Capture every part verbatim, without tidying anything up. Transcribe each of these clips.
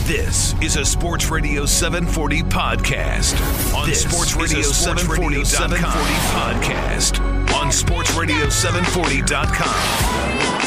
This is a Sports Radio seven forty podcast on this Sports Radio seven forty podcast on Sports Radio seven forty dot com.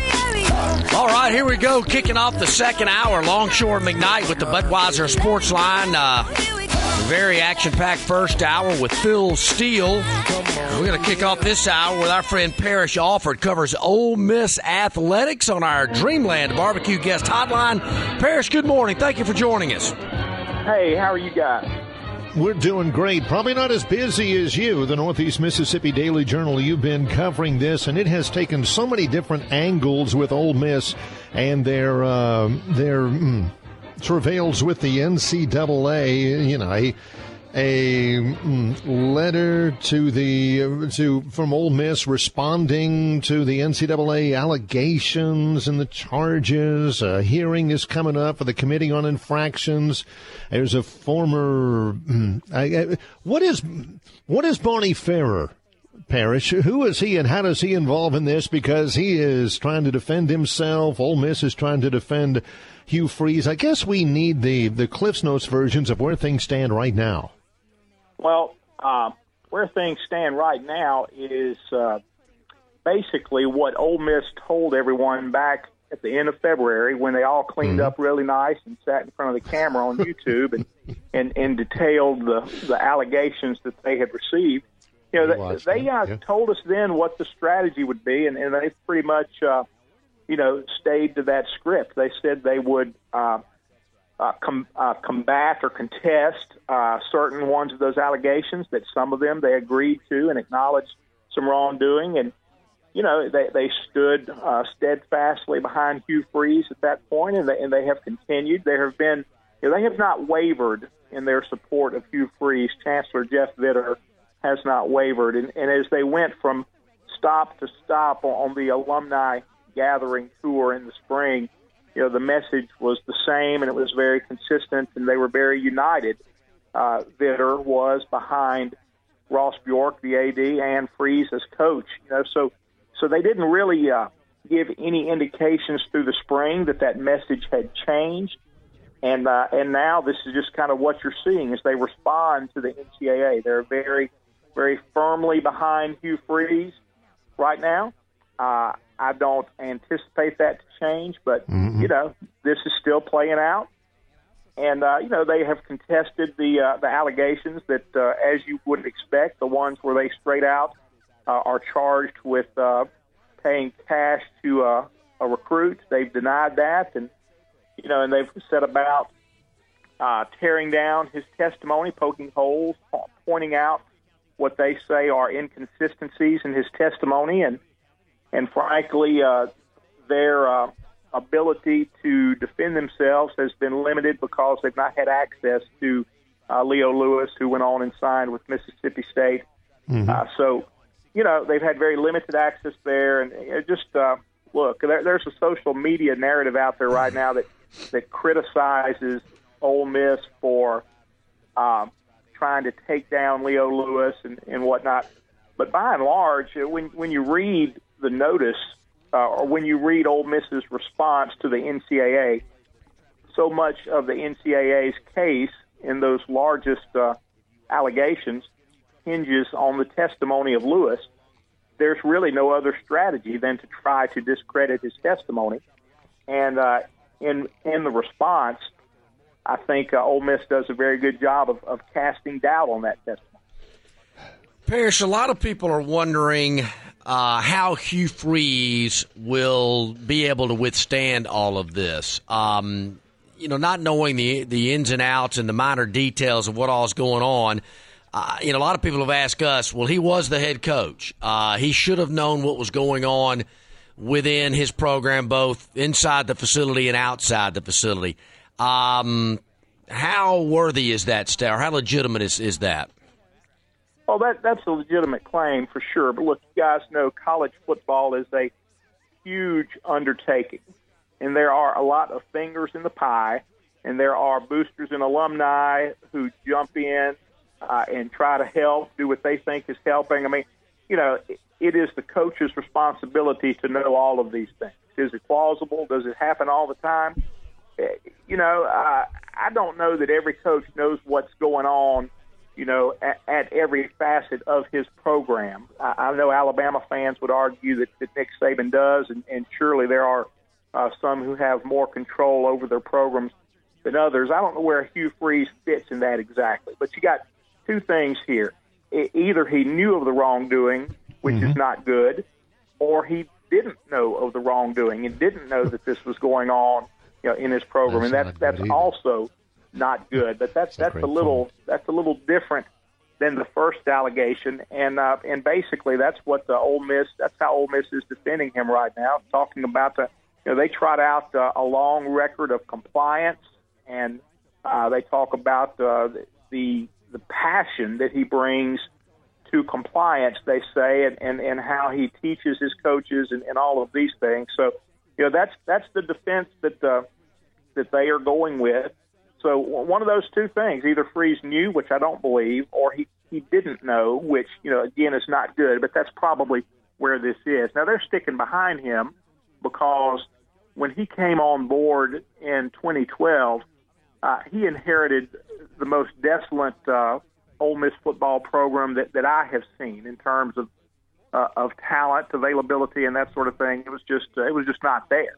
All right, here we go. Kicking off the second hour. Longshore McKnight with the Budweiser Sports Line. Uh, very action-packed first hour with Phil Steele. We're going to kick off this hour with our friend Parrish Alford. Covers Ole Miss athletics on our Dreamland Barbecue Guest Hotline. Parrish, good morning. Thank you for joining us. Hey, how are you guys? We're doing great. Probably not as busy as you. The Northeast Mississippi Daily Journal, you've been covering this, and it has taken so many different angles with Ole Miss and their uh, their mm, travails with the N C double A. You know, a, a mm, letter to the to from Ole Miss responding to the N C double A allegations and the charges. A hearing is coming up for the Committee on Infractions. There's a former mm, I, I, what is what is Barney Ferrer, Parrish? Who is he, and how does he involve in this? Because he is trying to defend himself. Ole Miss is trying to defend Hugh Freeze. I guess we need the the Cliff's Notes versions of where things stand right now. Well, uh, where things stand right now is uh, basically what Ole Miss told everyone back at the end of February when they all cleaned mm-hmm. up really nice and sat in front of the camera on YouTube and, and, and detailed the, the allegations that they had received. You know, they, they uh, yeah. told us then what the strategy would be, and, and they pretty much, uh, you know, stayed to that script. They said they would uh, uh, com- uh, combat or contest uh, certain ones of those allegations, that some of them they agreed to and acknowledged some wrongdoing, and you know, they, they stood uh, steadfastly behind Hugh Freeze at that point, and they, and they have continued. There have been, you know, they have not wavered in their support of Hugh Freeze. Chancellor Jeff Vitter has not wavered. And, and as they went from stop to stop on the alumni gathering tour in the spring, you know, the message was the same, and it was very consistent, and they were very united. Uh, Vitter was behind Ross Bjork, the A D, and Freeze as coach. You know, so. So they didn't really uh, give any indications through the spring that that message had changed. And uh, and now this is just kind of what you're seeing as they respond to the N C double A. They're very, very firmly behind Hugh Freeze right now. Uh, I don't anticipate that to change, but, mm-hmm. you know, this is still playing out. And, uh, you know, they have contested the, uh, the allegations that, uh, as you would expect, the ones where they straight out Uh, are charged with uh, paying cash to uh, a recruit. They've denied that, and you know, and they've set about uh, tearing down his testimony, poking holes, pointing out what they say are inconsistencies in his testimony, and and frankly, uh, their uh, ability to defend themselves has been limited because they've not had access to uh, Leo Lewis, who went on and signed with Mississippi State. Mm-hmm. Uh, so. You know, they've had very limited access there, and it just uh, look, there, there's a social media narrative out there right now that that criticizes Ole Miss for um, trying to take down Leo Lewis and, and whatnot. But by and large, when when you read the notice uh, or when you read Ole Miss's response to the N C double A, so much of the N C double A's case in those largest uh, allegations hinges on the testimony of Lewis. There's really no other strategy than to try to discredit his testimony. And uh, in in the response, I think uh, Ole Miss does a very good job of, of casting doubt on that testimony. Parrish, a lot of people are wondering uh, how Hugh Freeze will be able to withstand all of this. Um, you know, not knowing the the ins and outs and the minor details of what all is going on. Uh, you know, a lot of people have asked us, well, he was the head coach. Uh, he should have known what was going on within his program, both inside the facility and outside the facility. Um, how worthy is that, Star? How legitimate is, is that? Well, that that's a legitimate claim for sure. But look, you guys know college football is a huge undertaking, and there are a lot of fingers in the pie, and there are boosters and alumni who jump in Uh, and try to help, do what they think is helping. I mean, you know, it, it is the coach's responsibility to know all of these things. Is it plausible? Does it happen all the time? you know, uh, I don't know that every coach knows what's going on, you know, at, at every facet of his program. I, I know Alabama fans would argue that, that Nick Saban does, and, and surely there are uh, some who have more control over their programs than others. I don't know where Hugh Freeze fits in that exactly, but you got two things here. I, either he knew of the wrongdoing, which mm-hmm. is not good, or he didn't know of the wrongdoing and didn't know that this was going on, you know, in his program, that's and that's that's either. also not good. But that's that's, that's a little point. that's a little different than the first allegation, and uh, and basically that's what the Ole Miss that's how Ole Miss is defending him right now, talking about the you know they trot out uh, a long record of compliance, and uh, they talk about uh, the the passion that he brings to compliance, they say, and, and, and how he teaches his coaches and, and all of these things. So, you know, that's that's the defense that uh, that they are going with. So one of those two things, either Freeze knew, which I don't believe, or he, he didn't know, which, you know, again, is not good, but that's probably where this is. Now, they're sticking behind him because when he came on board in twenty twelve, uh, he inherited the most desolate uh Ole Miss football program that, that I have seen in terms of uh, of talent, availability, and that sort of thing. It was just uh, it was just not there,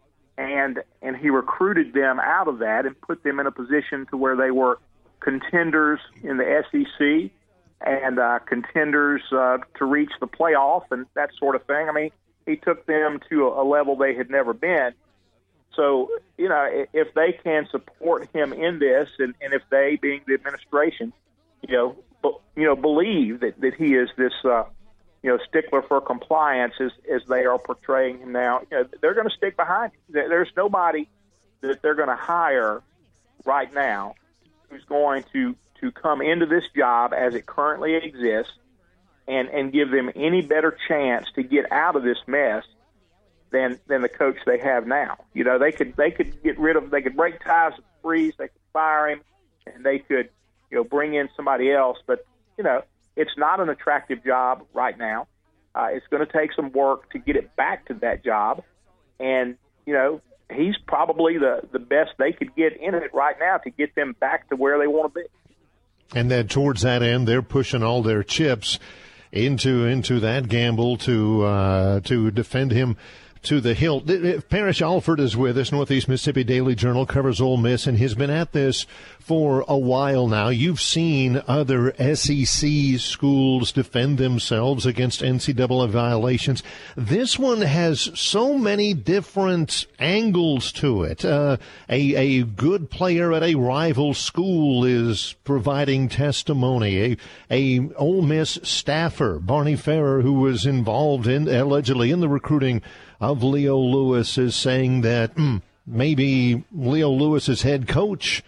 and and he recruited them out of that and put them in a position to where they were contenders in the S E C and uh, contenders uh, to reach the playoff and that sort of thing. I mean, he took them to a, a level they had never been. So, you know, if they can support him in this, and, and if they, being the administration, you know, b- you know, believe that, that he is this, uh, you know, stickler for compliance as, as they are portraying him now, you know, they're going to stick behind him. There's nobody that they're going to hire right now who's going to, to come into this job as it currently exists and, and give them any better chance to get out of this mess than than the coach they have now. You know, they could they could get rid of, they could break ties with Freeze, they could fire him, and they could, you know, bring in somebody else. But, you know, it's not an attractive job right now. Uh, it's going to take some work to get it back to that job. And, you know, he's probably the, the best they could get in it right now to get them back to where they want to be. And then towards that end, they're pushing all their chips into into that gamble to uh, to defend him to the hilt. Parrish Alford is with us. Northeast Mississippi Daily Journal, covers Ole Miss, and has been at this for a while now. You've seen other S E C schools defend themselves against N C double A violations. This one has so many different angles to it. Uh, a, a good player at a rival school is providing testimony. A, a Ole Miss staffer, Barney Ferrer, who was involved in allegedly in the recruiting of Leo Lewis, is saying that mm, maybe Leo Lewis's head coach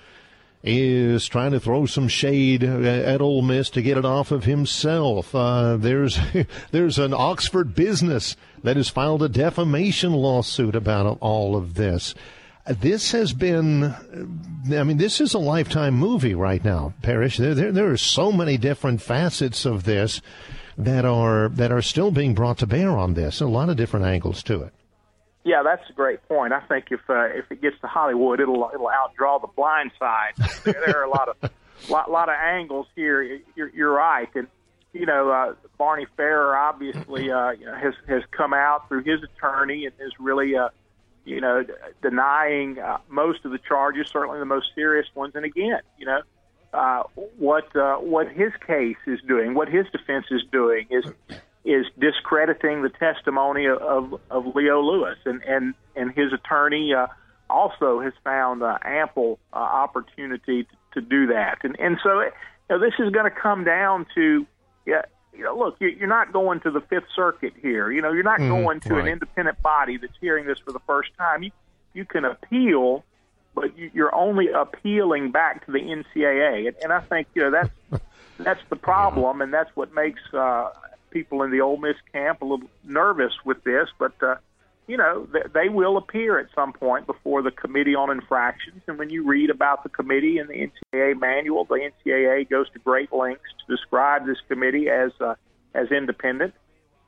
is trying to throw some shade at Ole Miss to get it off of himself. Uh, there's there's an Oxford business that has filed a defamation lawsuit about all of this. This has been, I mean, this is a Lifetime movie right now, Parrish. There, there, there are so many different facets of this that are that are still being brought to bear on this. A lot of different angles to it. Yeah, that's a great point. I think if uh, if it gets to Hollywood, it'll it'll outdraw The Blind Side. there, there are a lot of lot, lot of angles here. You're, you're right, and you know uh, Barney Ferrer obviously uh, you know, has has come out through his attorney and is really uh, you know denying uh, most of the charges, certainly the most serious ones. And again, you know. Uh, what uh, what his case is doing, what his defense is doing, is is discrediting the testimony of, of, of Leo Lewis, and and and his attorney uh, also has found uh, ample uh, opportunity to, to do that, and and so you know, this is going to come down to, yeah, you know, look, you're not going to the Fifth Circuit here, you know, you're not mm, going to right. an independent body that's hearing this for the first time. You you can appeal. But you're only appealing back to the N C double A, and, and I think you know that's that's the problem, and that's what makes uh, people in the Ole Miss camp a little nervous with this. But uh, you know they, they will appear at some point before the Committee on Infractions, and when you read about the committee in the N C double A manual, the N C double A goes to great lengths to describe this committee as uh, as independent,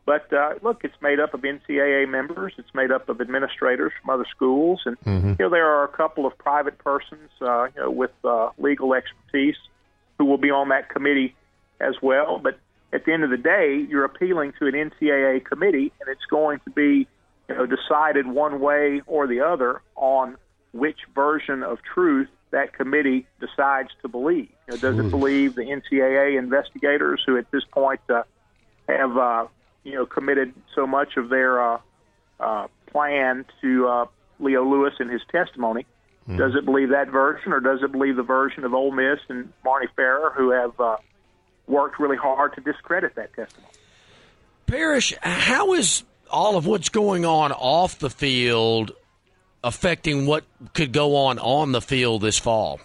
But, uh, look, it's made up of N C double A members. It's made up of administrators from other schools. And, mm-hmm. you know, there are a couple of private persons, uh, you know, with uh, legal expertise who will be on that committee as well. But at the end of the day, you're appealing to an N C double A committee, and it's going to be, you know, decided one way or the other on which version of truth that committee decides to believe. You know, does it believe the N C double A investigators who at this point uh, have, uh, you know, committed so much of their uh, uh, plan to uh, Leo Lewis and his testimony? Mm. Does it believe that version, or does it believe the version of Ole Miss and Marnie Farrer, who have uh, worked really hard to discredit that testimony? Parrish, how is all of what's going on off the field affecting what could go on on the field this fall?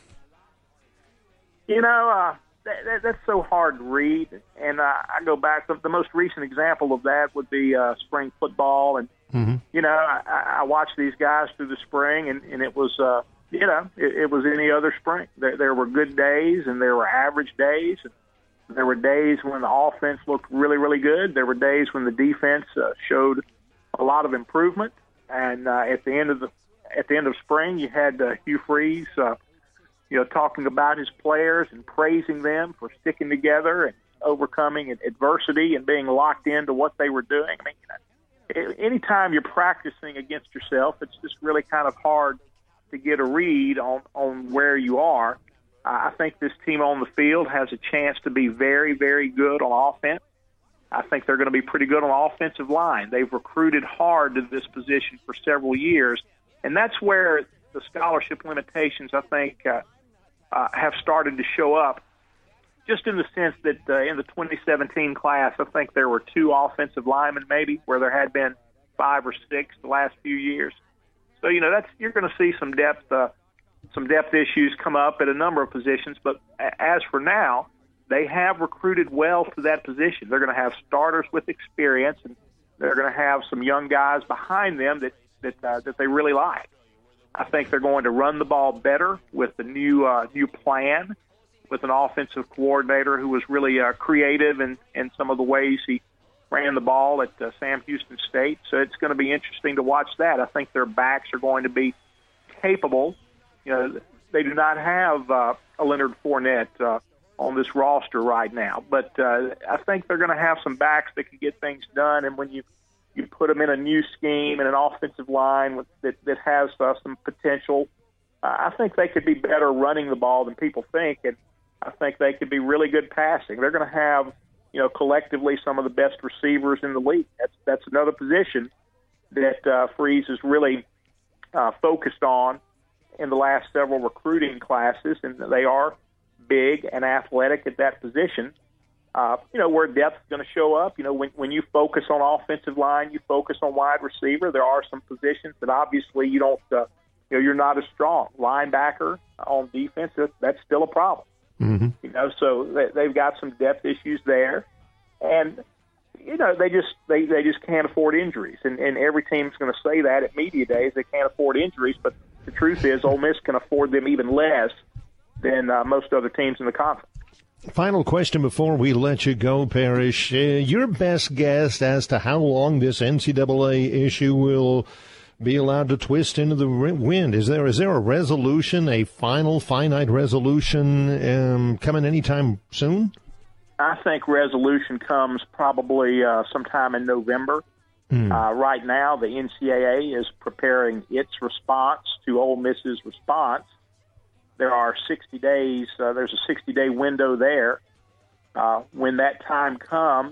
You know, uh, that, that, that's so hard to read. And uh, I go back, the, the most recent example of that would be uh, spring football. And, mm-hmm. you know, I, I watched these guys through the spring, and, and it was, uh, you know, it, it was any other spring. There, there were good days, and there were average days. And there were days when the offense looked really, really good. There were days when the defense uh, showed a lot of improvement. And uh, at the end of the At the end of spring, you had uh, Hugh Freeze, uh, you know, talking about his players and praising them for sticking together and overcoming adversity and being locked into what they were doing. I mean, you know, anytime you're practicing against yourself, it's just really kind of hard to get a read on, on where you are. Uh, I think this team on the field has a chance to be very, very good on offense. I think they're going to be pretty good on the offensive line. They've recruited hard to this position for several years. And that's where the scholarship limitations, I think, uh, uh, have started to show up, just in the sense that uh, in the twenty seventeen class, I think there were two offensive linemen maybe, where there had been five or six the last few years. So, you know, that's you're going to see some depth uh, some depth issues come up at a number of positions. But as for now, they have recruited well to that position. They're going to have starters with experience, and they're going to have some young guys behind them that that uh, that they really like. I think they're going to run the ball better with the new uh, new plan, with an offensive coordinator who was really uh, creative in, in some of the ways he ran the ball at uh, Sam Houston State. So it's going to be interesting to watch that. I think their backs are going to be capable. You know, they do not have uh, a Leonard Fournette uh, on this roster right now, but uh, I think they're going to have some backs that can get things done. And when you You put them in a new scheme and an offensive line with, that, that has uh, some potential, uh, I think they could be better running the ball than people think, and I think they could be really good passing. They're going to have, you know, collectively some of the best receivers in the league. That's that's another position that uh, Freeze is really uh, focused on in the last several recruiting classes, and they are big and athletic at that position. Uh, you know, where depth is going to show up. You know, when, when you focus on offensive line, you focus on wide receiver. There are some positions that obviously you don't, uh, you know, you're not as strong. Linebacker on defense, that's, that's still a problem. Mm-hmm. You know, so they, they've got some depth issues there. And, you know, they just they, they just can't afford injuries. And, and every team's going to say that at media days. They can't afford injuries. But the truth is Ole Miss can afford them even less than uh, most other teams in the conference. Final question before we let you go, Parrish. Uh, your best guess as to how long this N C double A issue will be allowed to twist into the wind? Is there is there a resolution, a final, finite resolution um, coming anytime soon? I think resolution comes probably uh, sometime in November. Mm. Uh, right now, the N C double A is preparing its response to Ole Miss's response. There are sixty days, uh, there's a sixty-day window there. Uh, when that time comes,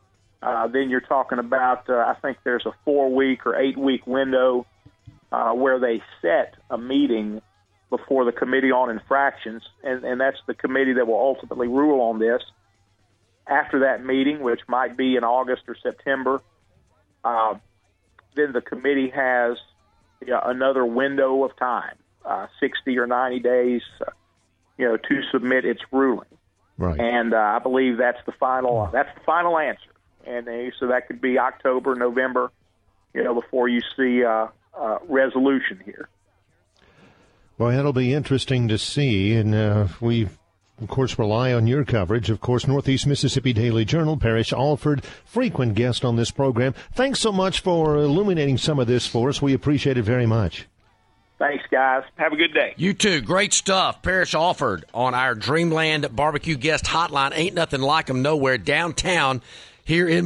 uh, then you're talking about, uh, I think there's a four-week or eight-week window uh, where they set a meeting before the Committee on Infractions, and, and that's the committee that will ultimately rule on this. After that meeting, which might be in August or September, uh, then the committee has you know, another window of time. Uh, sixty or ninety days, uh, you know, to submit its ruling, right? And uh, I believe that's the final. That's the final answer, and uh, so that could be October, November, you know, before you see uh, uh, resolution here. Well, it'll be interesting to see, and uh, we of course, rely on your coverage. Of course, Northeast Mississippi Daily Journal, Parrish Alford, frequent guest on this program. Thanks so much for illuminating some of this for us. We appreciate it very much. Thanks, guys. Have a good day. You too. Great stuff. Parrish Alford on our Dreamland Barbecue Guest Hotline. Ain't nothing like them nowhere downtown here in